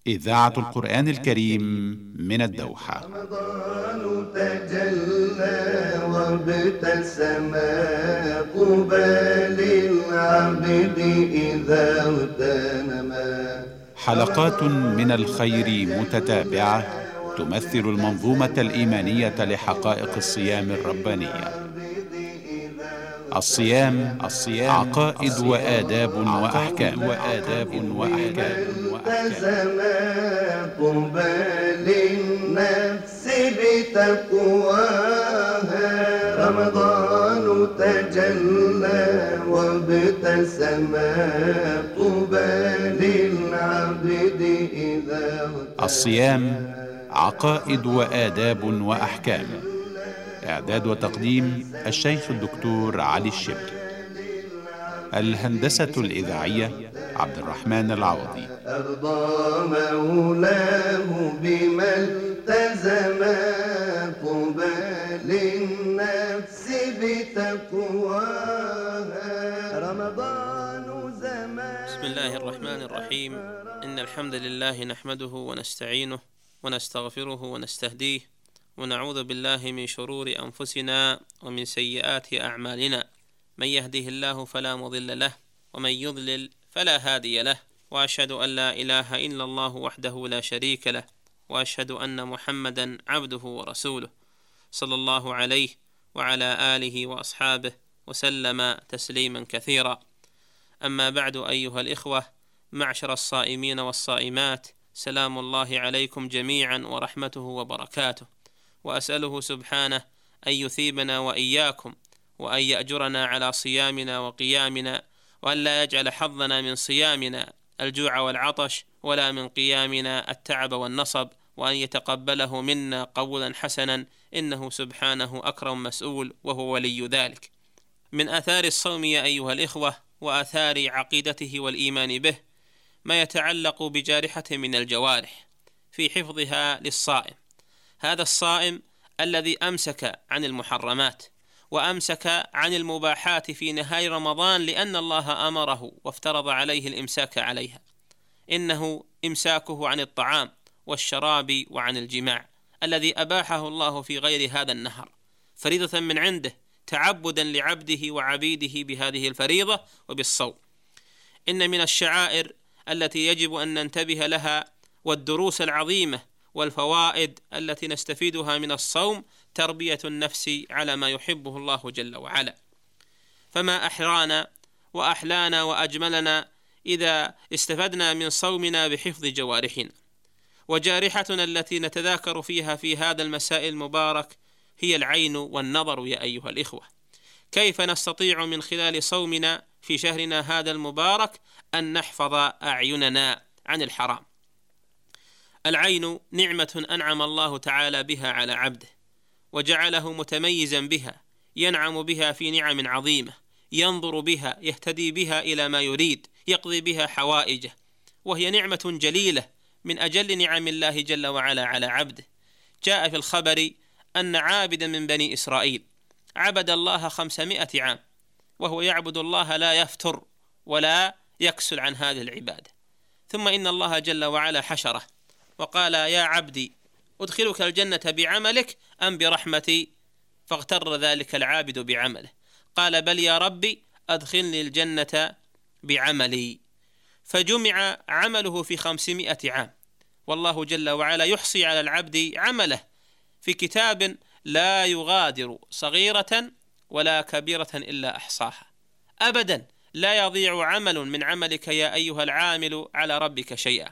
إذاعة القرآن الكريم من الدوحة. رمضان تجلى وابتسم قبال العبد إذا اغتنما. حلقات من الخير متتابعة تمثل المنظومة الإيمانية لحقائق الصيام الربانية. الصيام عقائد وآداب وأحكام. التزم قبال النفس بتقواها. رمضان تجلى وابتسم قبال العبد إذا الصيام عقائد وآداب وأحكام. إعداد وتقديم الشيخ الدكتور علي الشبل. الهندسة الإذاعية عبد الرحمن العوضي. أرضى مولاه بما التزم قبال النفس بتقواها. رمضان زمان. بسم الله الرحمن الرحيم. إن الحمد لله نحمده ونستعينه ونستغفره ونستهديه ونعوذ بالله من شرور أنفسنا ومن سيئات أعمالنا. من يهده الله فلا مضل له ومن يضلل فلا هادي له، وأشهد أن لا إله إلا الله وحده لا شريك له، وأشهد أن محمدا عبده ورسوله صلى الله عليه وعلى آله وأصحابه وسلم تسليما كثيرا. أما بعد، أيها الإخوة معشر الصائمين والصائمات، سلام الله عليكم جميعا ورحمته وبركاته، وأسأله سبحانه أن يثيبنا وإياكم، وأن يأجرنا على صيامنا وقيامنا، وأن لا يجعل حظنا من صيامنا الجوع والعطش، ولا من قيامنا التعب والنصب، وأن يتقبله منا قولا حسنا، إنه سبحانه أكرم مسؤول وهو ولي ذلك. من آثار الصوم يا أيها الإخوة وآثار عقيدته والإيمان به ما يتعلق بجارحة من الجوارح في حفظها للصائم. هذا الصائم الذي أمسك عن المحرمات وأمسك عن المباحات في نهاية رمضان لأن الله أمره وافترض عليه الإمساك عليها. إنه إمساكه عن الطعام والشراب وعن الجماع الذي أباحه الله في غير هذا النهر فريضة من عنده، تعبدا لعبده وعبيده بهذه الفريضة وبالصوم. إن من الشعائر التي يجب أن ننتبه لها والدروس العظيمة والفوائد التي نستفيدها من الصوم تربية النفس على ما يحبه الله جل وعلا. فما أحرانا وأحلانا وأجملنا إذا استفدنا من صومنا بحفظ جوارحنا. وجارحتنا التي نتذاكر فيها في هذا المساء المبارك هي العين والنظر يا أيها الإخوة. كيف نستطيع من خلال صومنا في شهرنا هذا المبارك أن نحفظ أعيننا عن الحرام؟ العين نعمة أنعم الله تعالى بها على عبده وجعله متميزا بها، ينعم بها في نعم عظيمة، ينظر بها، يهتدي بها إلى ما يريد، يقضي بها حوائجه، وهي نعمة جليلة من أجل نعم الله جل وعلا على عبده. جاء في الخبر أن عابدا من بني إسرائيل عبد الله 500 عام وهو يعبد الله لا يفتر ولا يكسل عن هذه العبادة. ثم إن الله جل وعلا حشره وقال: يا عبدي أدخلك الجنة بعملك أم برحمتي؟ فاغتر ذلك العابد بعمله، قال: بل يا ربي أدخلني الجنة بعملي. فجمع عمله في 500 عام، والله جل وعلا يحصي على العبد عمله في كتاب لا يغادر صغيرة ولا كبيرة إلا أحصاها. أبدا لا يضيع عمل من عملك يا أيها العامل على ربك شيئا.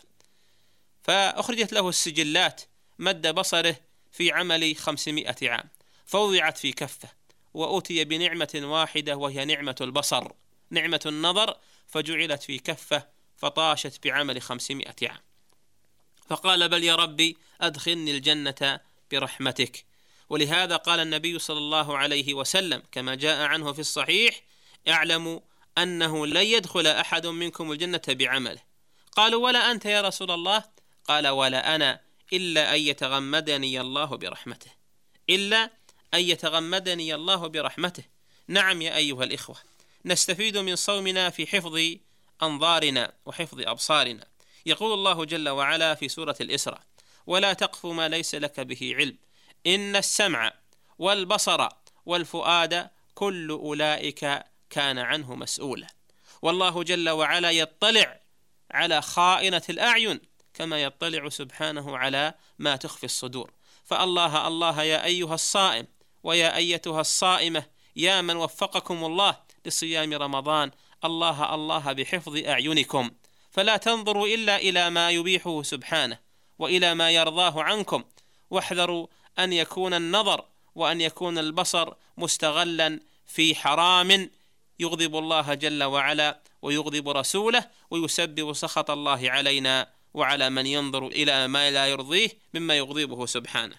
فأخرجت له السجلات مد بصره في عمل 500 عام، فوضعت في كفة، وأتي بنعمة واحدة وهي نعمة البصر، نعمة النظر، فجعلت في كفة فطاشت بعمل 500 عام. فقال: بل يا ربي أدخلني الجنة برحمتك. ولهذا قال النبي صلى الله عليه وسلم كما جاء عنه في الصحيح: اعلموا أنه لن يدخل أحد منكم الجنة بعمله. قالوا: ولا أنت يا رسول الله؟ قال: ولا أنا، إلا أن يتغمدني الله برحمته، إلا أن يتغمدني الله برحمته. نعم يا أيها الإخوة، نستفيد من صومنا في حفظ أنظارنا وحفظ أبصارنا. يقول الله جل وعلا في سورة الإسراء: ولا تقف ما ليس لك به علم إن السمع والبصر والفؤاد كل أولئك كان عنه مسؤولا. والله جل وعلا يطلع على خائنة الأعين كما يطلع سبحانه على ما تخفي الصدور. فالله الله يا أيها الصائم ويا أيتها الصائمة، يا من وفقكم الله لصيام رمضان، الله الله بحفظ أعينكم، فلا تنظروا إلا إلى ما يبيحه سبحانه وإلى ما يرضاه عنكم، واحذروا أن يكون النظر وأن يكون البصر مستغلا في حرام يغضب الله جل وعلا ويغضب رسوله ويسبب سخط الله علينا وعلى من ينظر إلى ما لا يرضيه مما يغضبه سبحانه.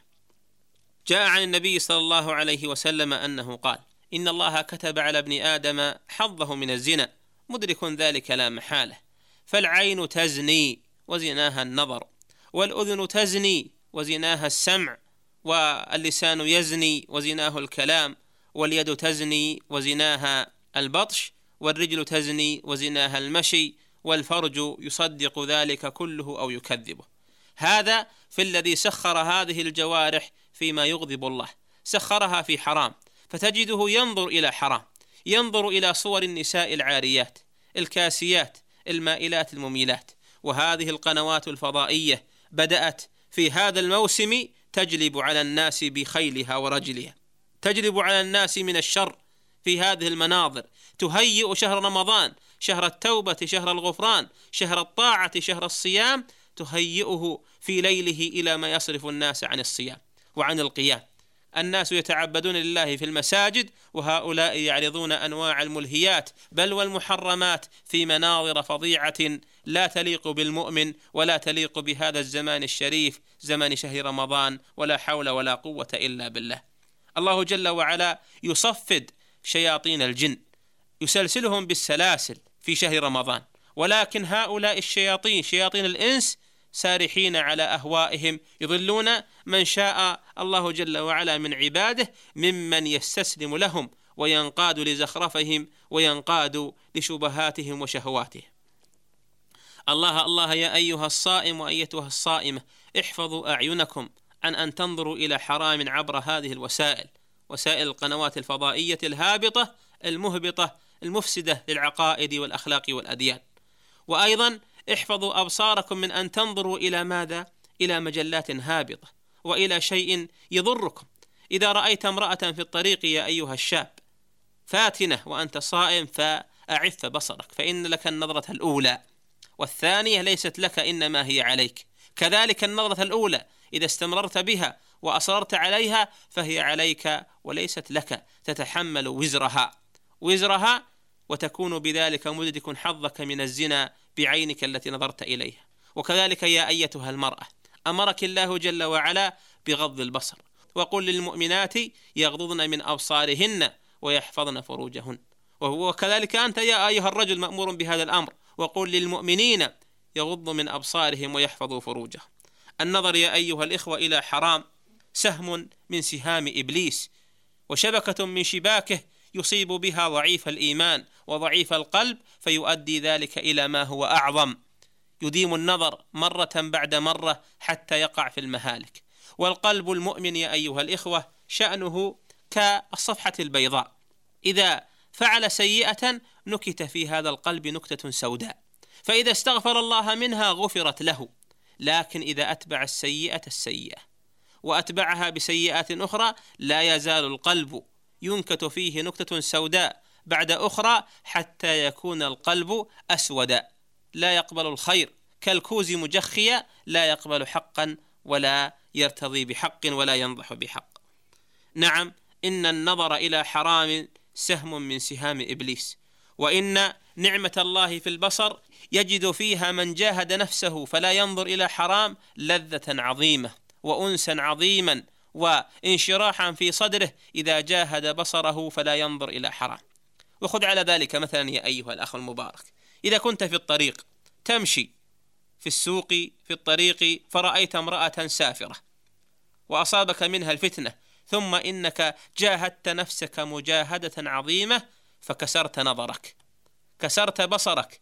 جاء عن النبي صلى الله عليه وسلم أنه قال: إن الله كتب على ابن آدم حظه من الزنا، مدرك ذلك لا محالة، فالعين تزني وزناها النظر، والأذن تزني وزناها السمع، واللسان يزني وزناه الكلام، واليد تزني وزناها البطش، والرجل تزني وزناها المشي، والفرج يصدق ذلك كله أو يكذبه. هذا في الذي سخر هذه الجوارح فيما يغضب الله، سخرها في حرام، فتجده ينظر إلى حرام، ينظر إلى صور النساء العاريات الكاسيات المائلات المميلات. وهذه القنوات الفضائية بدأت في هذا الموسم تجلب على الناس بخيلها ورجلها، تجلب على الناس من الشر في هذه المناظر، تهيئ شهر رمضان، شهر التوبة، شهر الغفران، شهر الطاعة، شهر الصيام، تهيئه في ليله إلى ما يصرف الناس عن الصيام وعن القيام. الناس يتعبدون لله في المساجد، وهؤلاء يعرضون أنواع الملهيات بل والمحرمات في مناظر فظيعة لا تليق بالمؤمن ولا تليق بهذا الزمان الشريف، زمان شهر رمضان، ولا حول ولا قوة إلا بالله. الله جل وعلا يصفد شياطين الجن، يسلسلهم بالسلاسل في شهر رمضان، ولكن هؤلاء الشياطين شياطين الإنس سارحين على أهوائهم، يضلون من شاء الله جل وعلا من عباده ممن يستسلم لهم وينقاد لزخرفهم وينقاد لشبهاتهم وشهواتهم. الله الله يا أيها الصائم وأيتها الصائمة، احفظوا أعينكم عن أن تنظروا إلى حرام عبر هذه الوسائل، وسائل القنوات الفضائية الهابطة المهبطة المفسدة للعقائد والأخلاق والأديان. وأيضا احفظوا أبصاركم من أن تنظروا إلى ماذا؟ إلى مجلات هابطة وإلى شيء يضركم. إذا رأيت امرأة في الطريق يا أيها الشاب فاتنة وأنت صائم فأعف بصرك، فإن لك النظرة الأولى، والثانية ليست لك إنما هي عليك. كذلك النظرة الأولى إذا استمررت بها وأصررت عليها فهي عليك وليست لك، تتحمل وزرها وتكون بذلك مدرك حظك من الزنا بعينك التي نظرت إليها. وكذلك يا أيتها المرأة، أمرك الله جل وعلا بغض البصر، وقل للمؤمنات يغضضن من أبصارهن ويحفظن فروجهن. وكذلك أنت يا أيها الرجل مأمور بهذا الأمر، وقل للمؤمنين يغضوا من أبصارهم ويحفظوا فروجهم. النظر يا أيها الإخوة إلى حرام سهم من سهام إبليس، وشبكة من شباكه يصيب بها ضعيف الإيمان وضعيف القلب، فيؤدي ذلك إلى ما هو أعظم، يديم النظر مرة بعد مرة حتى يقع في المهالك. والقلب المؤمن يا أيها الإخوة شأنه كالصفحة البيضاء، إذا فعل سيئة نكت في هذا القلب نكتة سوداء، فإذا استغفر الله منها غفرت له. لكن إذا أتبع السيئة وأتبعها بسيئات أخرى لا يزال القلب ينكت فيه نكتة سوداء بعد أخرى حتى يكون القلب أسودا، لا يقبل الخير، كالكوز مجخيا، لا يقبل حقا ولا يرتضي بحق ولا ينضح بحق. نعم، إن النظر إلى حرام سهم من سهام إبليس، وإن نعمة الله في البصر يجد فيها من جاهد نفسه فلا ينظر إلى حرام لذة عظيمة وأنسا عظيما وانشراحا في صدره إذا جاهد بصره فلا ينظر إلى حرام. وخذ على ذلك مثلا يا أيها الأخ المبارك، إذا كنت في الطريق تمشي في السوق في الطريق فرأيت امرأة سافرة وأصابك منها الفتنة، ثم إنك جاهدت نفسك مجاهدة عظيمة فكسرت نظرك، كسرت بصرك،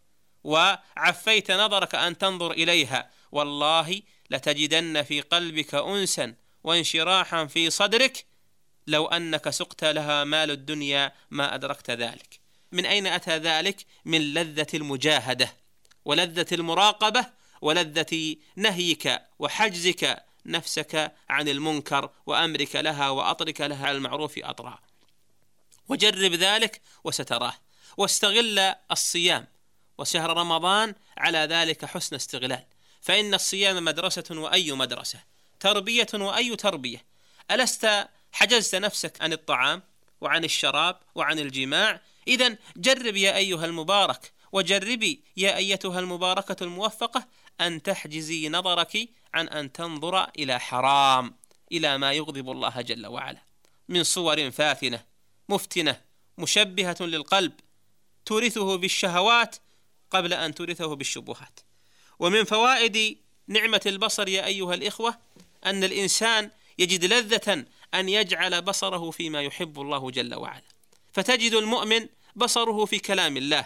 وعفيت نظرك أن تنظر إليها، والله لتجدن في قلبك أنسا وانشراحا في صدرك لو أنك سقت لها مال الدنيا ما أدركت ذلك. من أين أتى ذلك؟ من لذة المجاهدة ولذة المراقبة ولذة نهيك وحجزك نفسك عن المنكر وأمرك لها وأطرك لها على المعروف أطرا. وجرب ذلك وستراه. واستغل الصيام وشهر رمضان على ذلك حسن استغلال، فإن الصيام مدرسة وأي مدرسة، تربية وأي تربية. ألست حجزت نفسك عن الطعام وعن الشراب وعن الجماع؟ إذن جرب يا أيها المبارك، وجربي يا أيتها المباركة الموفقة أن تحجزي نظرك عن أن تنظر إلى حرام، إلى ما يغضب الله جل وعلا من صور فاثنة مفتنة مشبهة للقلب تورثه بالشهوات قبل أن تورثه بالشبهات. ومن فوائد نعمة البصر يا أيها الإخوة أن الإنسان يجد لذة أن يجعل بصره فيما يحب الله جل وعلا. فتجد المؤمن بصره في كلام الله،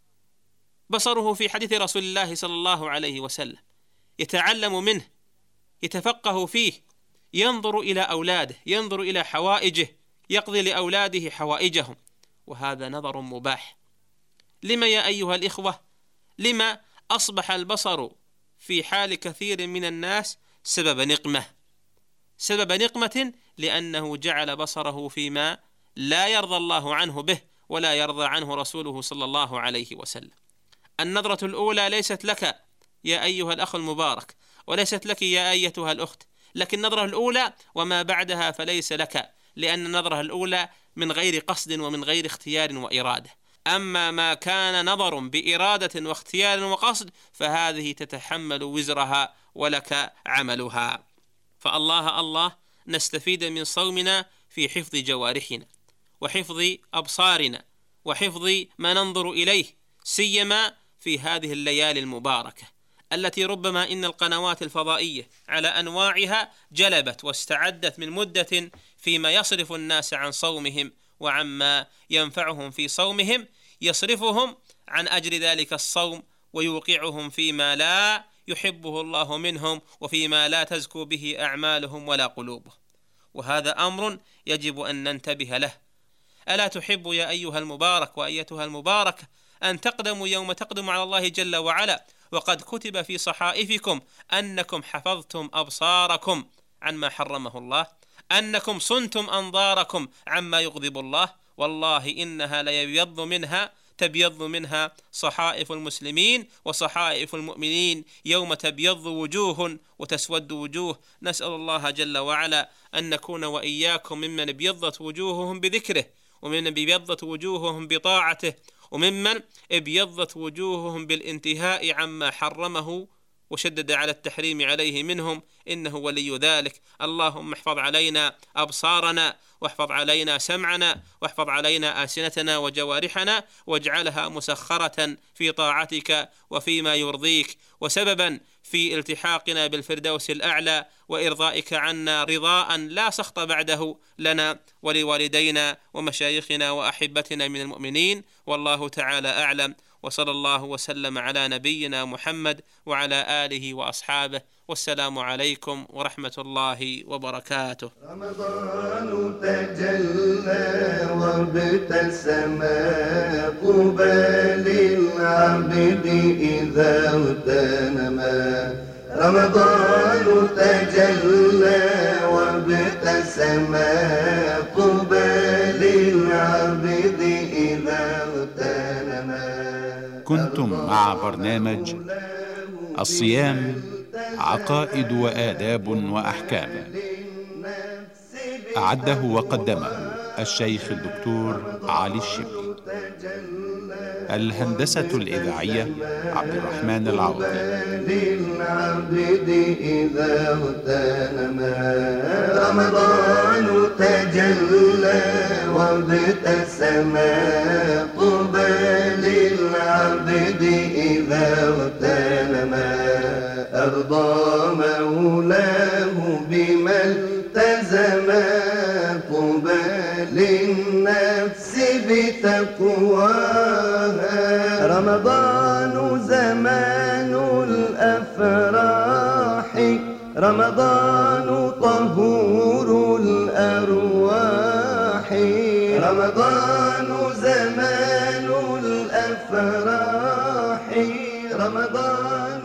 بصره في حديث رسول الله صلى الله عليه وسلم، يتعلم منه، يتفقه فيه، ينظر إلى أولاده، ينظر إلى حوائجه، يقضي لأولاده حوائجهم، وهذا نظر مباح. لما يا أيها الإخوة؟ لما أصبح البصر في حال كثير من الناس سبب نقمة؟ سبب نقمة لأنه جعل بصره فيما لا يرضى الله عنه به ولا يرضى عنه رسوله صلى الله عليه وسلم. النظرة الأولى ليست لك يا أيها الأخ المبارك، وليست لك يا أيتها الأخت، لكن النظرة الأولى وما بعدها فليس لك، لأن النظرة الأولى من غير قصد ومن غير اختيار وإرادة. أما ما كان نظر بإرادة واختيار وقصد فهذه تتحمل وزرها ولك عملها. فالله نستفيد من صومنا في حفظ جوارحنا وحفظ أبصارنا وحفظ ما ننظر إليه، سيما في هذه الليالي المباركة التي ربما إن القنوات الفضائية على أنواعها جلبت واستعدت من مدة فيما يصرف الناس عن صومهم وعما ينفعهم في صومهم، يصرفهم عن أجر ذلك الصوم ويوقعهم فيما لا يحبه الله منهم وفيما لا تزكو به أعمالهم ولا قلوبهم، وهذا أمر يجب أن ننتبه له. ألا تحب يا أيها المبارك وأيتها المباركة أن تقدموا يوم تقدم على الله جل وعلا وقد كتب في صحائفكم أنكم حفظتم أبصاركم عما حرمه الله، أنكم صنتم أنظاركم عما يغضب الله؟ والله إنها تبيض منها صحائف المسلمين وصحائف المؤمنين يوم تبيض وجوه وتسود وجوه. نسأل الله جل وعلا أن نكون وإياكم ممن ابيضت وجوههم بذكره، وممن ابيضت وجوههم بطاعته، وممن ابيضت وجوههم بالانتهاء عما حرمه وشدد على التحريم عليه منهم، إنه ولي ذلك. اللهم احفظ علينا أبصارنا واحفظ علينا سمعنا واحفظ علينا ألسنتنا وجوارحنا واجعلها مسخرة في طاعتك وفيما يرضيك، وسببا في التحاقنا بالفردوس الأعلى وإرضائك عنا رضاء لا سخط بعده لنا ولوالدينا ومشايخنا وأحبتنا من المؤمنين. والله تعالى أعلم، وصلى الله وسلم على نبينا محمد وعلى آله وأصحابه، والسلام عليكم ورحمة الله وبركاته. رمضان تجلى وابتسم قبال العبد إذا اغتنما. رمضان تجلى وابتسم قبال العبد إذا اغتنما. كنتم مع برنامج الصيام عقائد وآداب وأحكام، أعده وقدمه الشيخ الدكتور علي الشبلي. الهندسة الإذاعية عبد الرحمن العوضي. رمضان تجلى وابتسم قبال العبد إذا اغتنما. أرضى مولاه بما التزم قبال للنفس بتقواها. رمضان زمان الأفراح، رمضان طهور الأرواح. رمضان زمان الأفراح، رمضان